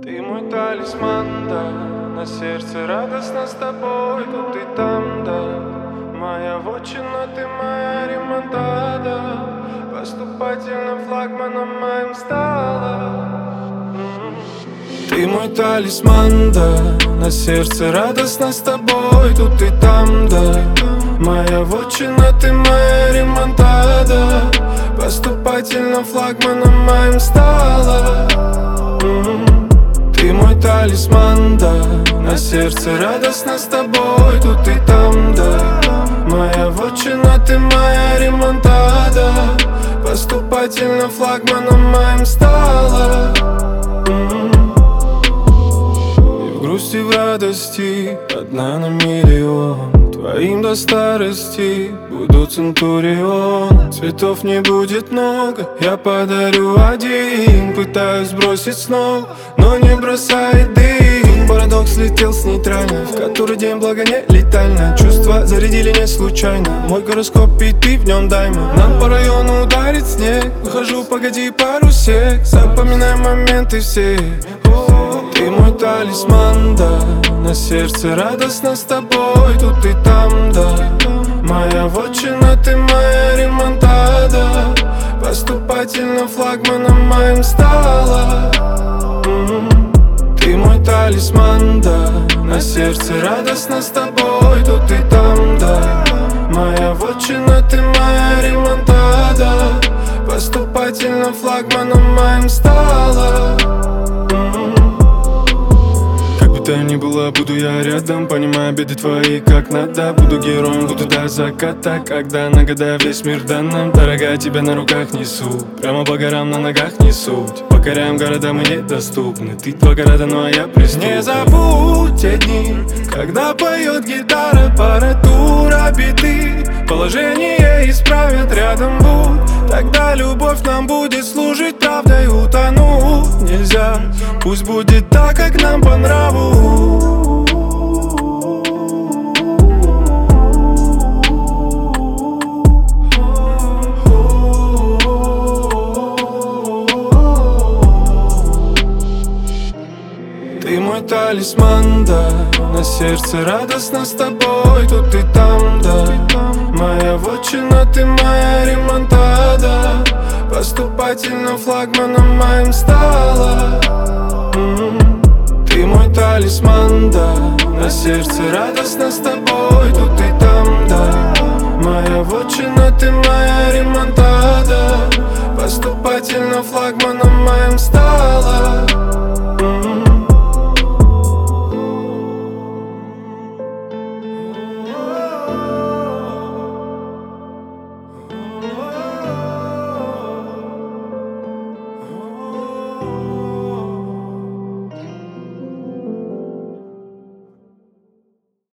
Ты мой талисман, да, на сердце радостно с тобой, тут и там, да. Моя вотчина, ты моя ремонтада, поступательным флагманом моим стала. Ты мой талисман, да, на сердце радостно с тобой, тут и там, да. Моя вотчина, ты моя ремонтада, поступательным флагманом моим стала. Ты мой талисман, да, на сердце радостно с тобой, тут и там, да. Моя вотчина, ты моя ремонтада, поступательным флагманом моим стала. И в грусти, в радости, одна на миллион. Твоим до старости буду центурион. Цветов не будет много, я подарю один. Пытаюсь бросить с ног, но не бросает дым. Парадокс летел с нейтрально, в который день благо не летально. Чувства зарядили не случайно, мой гороскоп и ты в нем даймон. Нам по району ударит снег, выхожу, погоди, пару сек. Запоминаем моменты все. Ты мой талисман, да, на сердце радостно с тобой, тут и там, да. Моя вотчина, ты моя ремонтада, поступательным флагманом моим стала. Ты мой талисман, да, на сердце радостно с тобой, тут и там, да. Моя вотчина, ты моя ремонтада, поступательным флагманом моим стала. Что ни было, буду я рядом, понимая беды твои как надо. Буду героем, буду до заката, когда на года весь мир дан нам. Дорогая, тебя на руках несу, прямо по горам на ногах не суть. Покоряем города, мы недоступны, ты два города, ну а я преступный. Не забудь те дни, когда поет гитара, аппаратура биты. Положение исправят, рядом будь, тогда любовь нам будет служить правдой. Утонуть нельзя, пусть будет так, как нам по нраву. Ты мой талисман, да, на сердце радостно с тобой, тут и там, да. Моя вотчина, ты моя ремонтада, поступательным флагманом моим стала. Ты мой талисман, да, на сердце радостно с тобой, тут и там, да. Моя вотчина, ты моя ремонтада, поступательным флагманом моим стала.